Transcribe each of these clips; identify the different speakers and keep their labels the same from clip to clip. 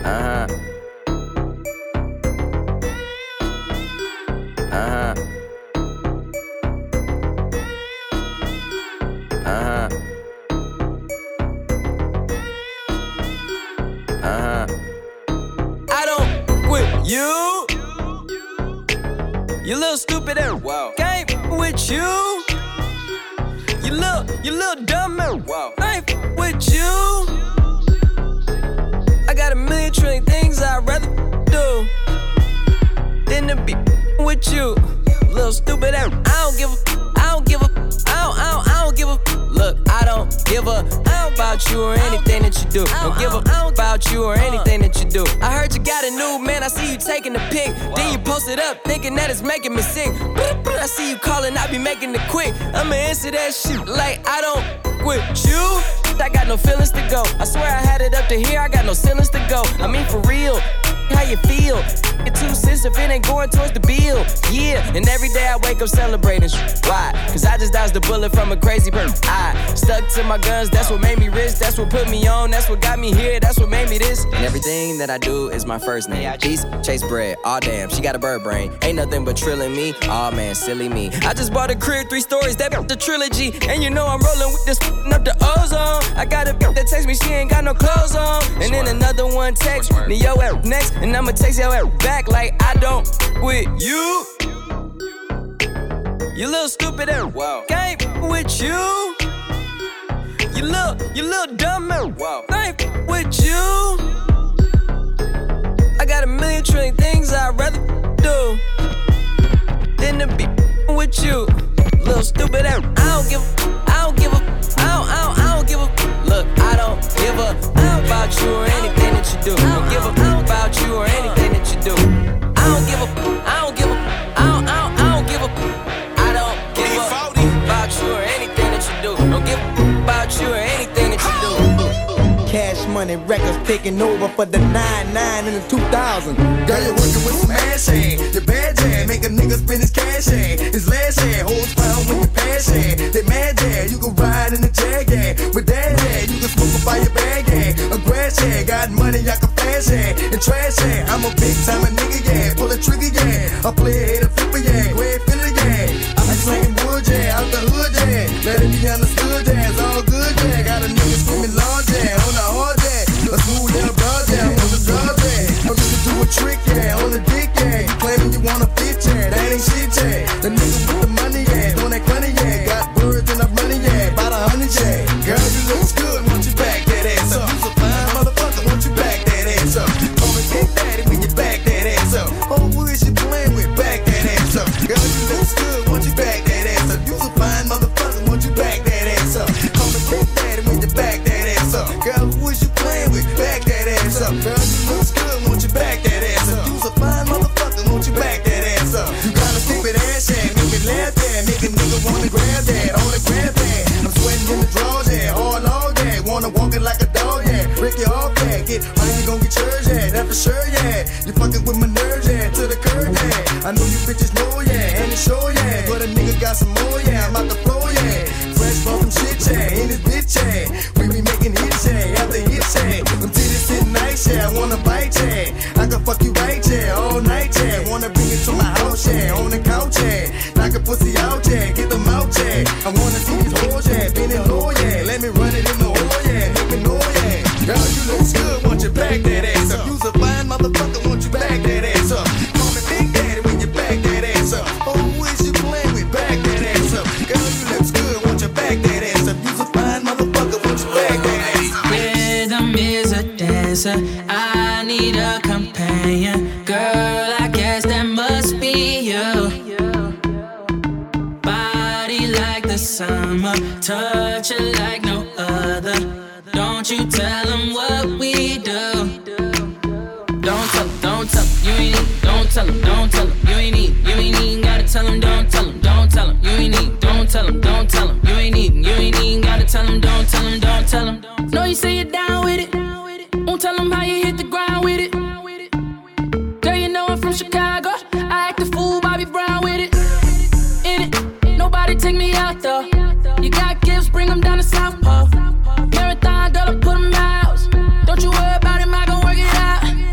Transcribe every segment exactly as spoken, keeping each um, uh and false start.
Speaker 1: Uh-huh. Uh-huh. Uh-huh. Uh-huh. I don't with you. You little stupid ass. Wow. Can't with you. You little, you little dumb ass. Wow. I ain't with you. I got a million trillion things I'd rather do than to be with you. Little stupid ass. I don't give a, I don't give a, I don't, I don't, I don't give a. Look, I don't give a about you or anything that you do. Don't give a about you or anything that you do. I heard you got a new man, I see you taking a pic. Then you post it up, thinking that it's making me sick. I see you calling, I be making it quick. I'ma answer that shit like I don't with you. I got no feelings to go. I swear I had it up to here, I got no ceilings to go. I mean for real, how you feel? Get two cents if it ain't going towards the bill. Yeah, and every day I wake up celebrating. Why? Cause I just dodged the bullet from a crazy person. I stuck to my guns, that's what made me rich. That's what put me on, that's what got me here. That's what made me this. And everything that I do is my first name. East, chase bread, aw damn, she got a bird brain. Ain't nothing but trilling me, aw man, silly me. I just bought a crib, three stories, that the trilogy. And you know I'm rolling with this up the ozone. I got a that text me, she ain't got no clothes on. And then another one text me, yo at next. And I'ma text yo at back like I don't with you. You little stupid ass. Wow. Can't with you. You little, you little dumb ass. Wow. Ain't with you. I got a million trillion things I'd rather do than to be with you. Little stupid ass. I don't give a, I don't give a, I don't, I don't, I don't give a. Look, I don't give a about you or anything that you do. Don't give a about you or anything that you do. I don't give a, I don't give a, I don't, I don't, I don't give a, I don't give a about you or anything that you do. Don't give a about you or anything that you do.
Speaker 2: Cash Money Records taking over for the nine nine in the two thousand.
Speaker 3: Girl, you're working with some ass hand. Your bad jam, make a nigga spend his cash hand. His last hand, holds pound when you pass hand. They mad jam, you can ride in the jag hand. With that hand, you can smoke a fire bag hand. A grass hand, got money, I can flash hand. And trash hand, I'm a big time a nigga, yeah. Pull a trigger, yeah. I play a hater flipper, yeah. Go ahead, feel it, yeah. I be slanging wood, yeah. Out the hood, yeah. Let it be understood, yeah. It's all good, yeah. Got a nigga screaming large, yeah. On the hard, yeah. A smooth little broad, yeah. On the drugs, yeah. I'm just do a trick, yeah. On the dick, yeah. You claiming you wanna fit, yeah. That ain't shit, yeah. The nigga with the money, yeah. Doing that funny, yeah. Got birds and I'm running, yeah. About a hundred, yeah. Girl, you look good, won't you back that ass up? You's a fine motherfucker, won't you back that ass up? Call me Big Daddy when you back that ass up. Oh, who is you playing with? Back that ass up. Girl, you look good, won't you back that ass up? You's a fine motherfucker, won't you back that ass up? Call me Big Daddy when you back that ass up. Girl, who is you playing with? Back that ass up. Girl, you look good, won't you back that ass up? You's a fine motherfucker, won't you back that ass up? You got a stupid ass, yeah, make me laugh, yeah. Make a nigga wanna grab that, on the grab that. I'm sweating in the drawers, yeah, hard all day. Wanna walk it like a dog, yeah. Break your off, yeah. Get money, you gon' get yours, yeah. That for sure, yeah. You fucking with my nerves, yeah. To the curb, yeah. I know you bitches know, yeah. And it's sure, yeah. But a nigga got some more, yeah. I'm out the floor, yeah. Fresh from some shit, yeah. In this bitch, yeah. We be making hits, yeah. After hits, yeah. Them titties sit nice, yeah. I wanna bite, yeah. I can fuck you right, yeah. All night, yeah. Wanna bring it to my house, yeah. On the couch, yeah. Knock a pussy out, yeah. Get them out, yeah. I wanna see these hoes, yeah. Bending low, yeah. Let me run it in the hole, yeah. Let me know, yeah. Girl, you look good, won't you back that ass up? You's a fine motherfucker, won't you back that ass up? Call me Big Daddy when you back that ass up. Oh, who is you playing with? Back that ass up. Girl, you look good, won't you back that ass up? You's a fine motherfucker, won't you back that ass up?
Speaker 4: Rhythm is a dancer, I need a companion. Girl, I guess that must be you. Body like the summer, touch it like no other. Don't you tell them what we do. Don't tell them, don't tell them, you ain't need. Don't tell them, don't tell them, you ain't need. You ain't even gotta tell them, don't tell them, don't tell them, you ain't need. Don't tell them, don't tell them, you ain't need. You ain't even gotta tell them, don't tell them, don't tell them. Know you say you're down with it. Won't tell them how you hit the ground with it. Girl, you know I'm from Chicago. I act a fool, Bobby Brown with it. In it, nobody take me out though. You got gifts, bring them down to South Pole. Marathon, girl, I put them out. Don't you worry about him, I gon' work it out.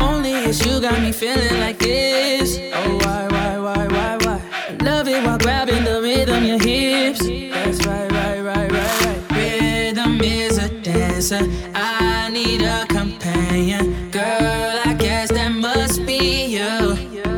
Speaker 4: feeling like this. Oh, why, why, why, why, why? I love it while grabbing the rhythm, your hips. That's right, right, right, right, right. Rhythm is a dancer. I need a companion. Girl, I guess that must be you.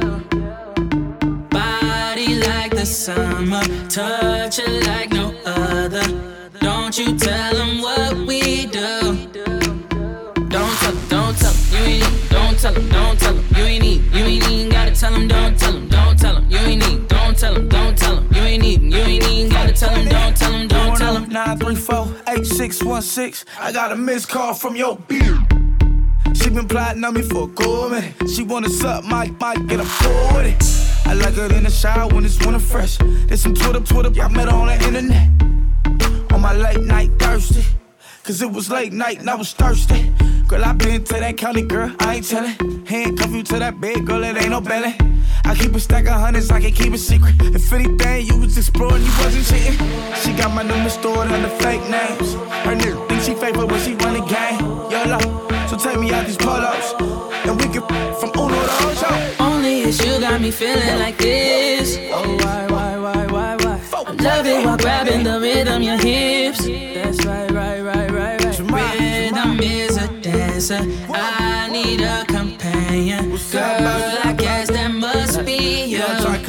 Speaker 4: Body like the summer, touch it like no other. Don't you tell them what we do. Don't tell them, don't tell them, you ain't need. Don't tell them, don't tell them, you ain't need. You ain't even gotta tell them, don't tell them, don't tell them, you ain't need. Don't tell them, don't tell them, you ain't need. You ain't even gotta tell them, don't tell them, don't tell them.
Speaker 5: nine three four, eight six one six. I got a missed call from your beard. She been plotting on me for a cool minute. She wanna suck my mic, get a pull with it. I like her in the shower when it's winter fresh. There's some Twitter, Twitter, y'all met her on the internet. On my late night thirsty, cause it was late night and I was thirsty. Girl, I been to that county, girl, I ain't tellin'. Handcuff you to that bed, girl, it ain't no belly. I keep a stack of hundreds, I can keep it secret. If anything, you was exploring, you wasn't cheating. She got my number stored under fake names. Her nigga think she fake, but when she run the game, YOLO. So take me out these pull-ups, and we can from Uno to Ocho.
Speaker 4: Only is you got me feeling like this. Oh, why, why, why, why, why? I love it while grabbing the rhythm, your hips. That's right, right, right, right, right. Rhythm is a dancer. I need a companion. Girl, I guess that must be you.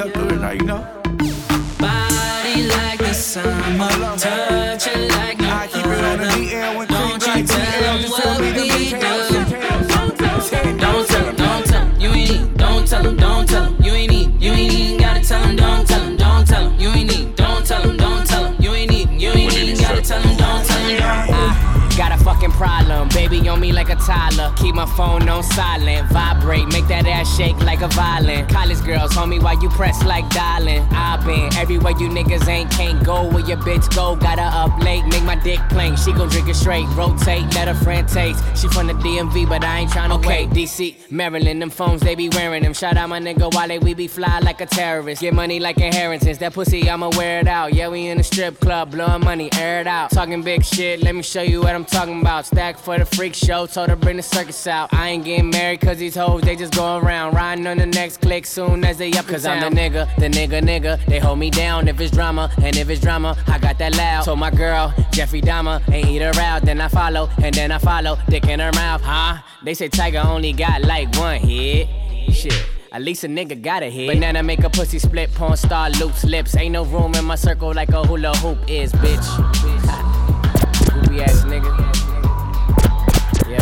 Speaker 4: Body like the summer, touch it like no other. Don't you tell them what we do. Don't tell them, don't tell them, you ain't need. Don't tell them, don't tell them, you ain't need. You ain't even gotta tell them, don't tell them, don't tell them, you ain't need. Don't tell them, don't tell them, you ain't need. You ain't even gotta tell them, don't tell them, don't.
Speaker 6: Got a fucking problem, baby on me like a toddler. Keep my phone on silent, vibrate, make that ass shake like a violin. College girls, homie, why you press like darling? I been everywhere you niggas ain't, can't go where your bitch go. Got her up late, make my dick plank. She gon' drink it straight, rotate, let her friend taste. She from the D M V, but I ain't tryna okay, wait. D C, Maryland, them phones, they be wearing them. Shout out my nigga Wale, we be fly like a terrorist. Get money like inheritance, that pussy, I'ma wear it out. Yeah, we in the strip club, blowing money, air it out. Talking big shit, let me show you what I'm talking about. Stack for the freak show, told her bring the circus out. I ain't getting married cause these hoes, they just go around. Riding on the next click soon as they up. Cause I'm the nigga, the nigga, nigga. They hold me down if it's drama, and if it's drama, I got that loud. Told my girl, Jeffrey Dahmer, ain't eat her out. Then I follow, and then I follow, dick in her mouth, huh? They say Tiger only got like one hit. Shit. At least a nigga got a hit. Banana make a pussy split, porn star loops lips. Ain't no room in my circle like a hula hoop is, bitch. Goopy ass nigga. Yeah.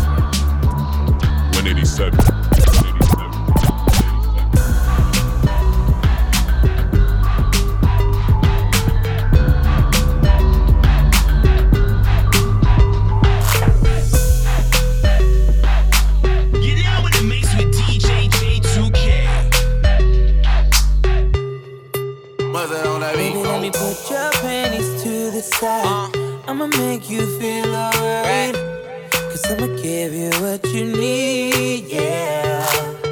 Speaker 7: one eighty-seven.
Speaker 1: Baby, let me put your panties to the side. uh, I'ma make you feel alright, cause I'ma give you what you need, yeah.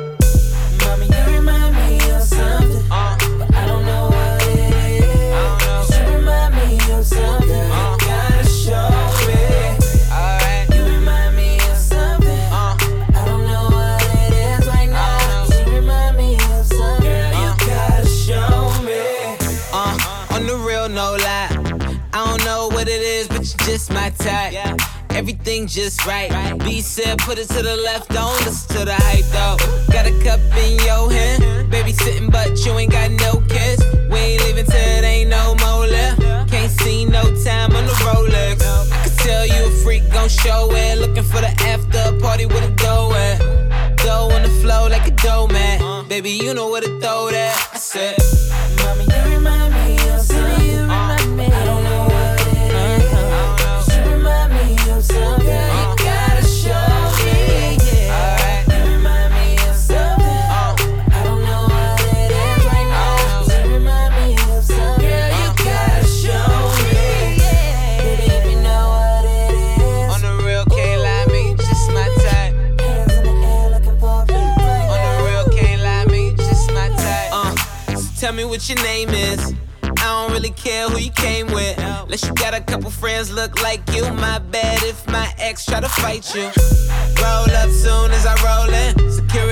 Speaker 1: Mommy, you remind me of something, uh, but I don't know what it is. Cause you remind me of something, uh, you gotta show me. Alright. You remind me of something, uh, I don't know what it is right now. Cause you remind me of something, girl, you gotta show me.
Speaker 8: Uh, on the real, no lie. I don't know what it is, but you just my type. Yeah. Everything just right. right. B said, put it to the left, don't listen to the hype though. Got a cup in your hand, baby sitting, but you ain't got no kiss. We ain't leaving till it ain't no more left. Can't see no time on the Rolex. I could tell you a freak gon' show it. Looking for the after party with a dough at. Dough on the flow like a dough man. Baby, you know where to throw that. I said,
Speaker 1: Mommy, you remind me of something. You remind me. I don't know what it is. Uh-huh. You remind me of something. Uh-huh. You gotta show me, yeah. Alright. You remind me of something. Uh-huh. I don't know what it is right now. Uh-huh. You remind me of something. Girl, you gotta show me, yeah. Baby, if you know what it is.
Speaker 8: On the real, can't lie, me, you just my type.
Speaker 1: Hands in the air looking for a beat right
Speaker 8: On the
Speaker 1: now.
Speaker 8: real, can't lie, me, you just my type. Uh, so tell me what your name is. I don't really care who you came with. Unless you got a couple friends look like you. My bad if my ex try to fight you. Roll up soon as I roll in. Security better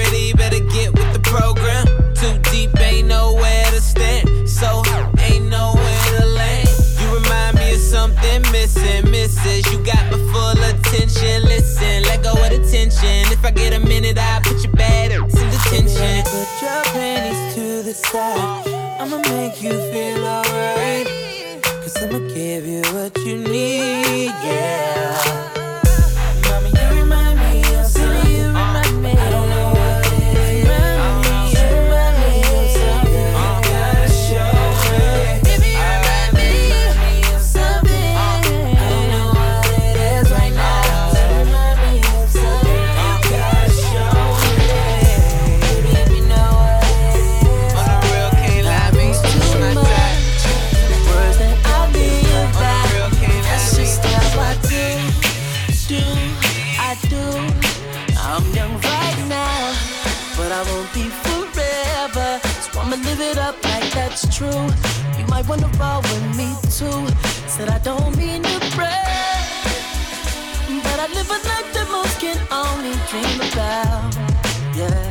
Speaker 8: better get with the program. Too deep, ain't nowhere to stand. So ain't nowhere to land. You remind me of something missing, missus. You got my full attention. Listen, let go of the tension. If I get a minute, I'll put your bad ass in detention.
Speaker 1: Put your panties to the side. I'ma make you feel alright. Cause I'ma give you what you need, yeah. Mama, you remind me of something. You remind me. I don't know what it is. Remind me, you remind me of something. I gotta show it. Baby, you remind me of something. I don't know what it is right now. Remind me of something. I gotta show it. Baby, if you know what it is.
Speaker 8: On the real, can't lie, me.
Speaker 1: Too much. Words that I live by. That's just how I do, do, I do. I'm young right now, but I won't be forever. So I'ma live it up like that's true. You might wanna roll with me too. Said I don't mean to brag, but I live a life that most can only dream about. Yeah.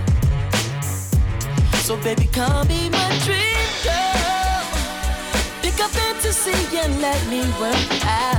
Speaker 1: So baby, come be my dream girl. Pick up fantasy and let me work out.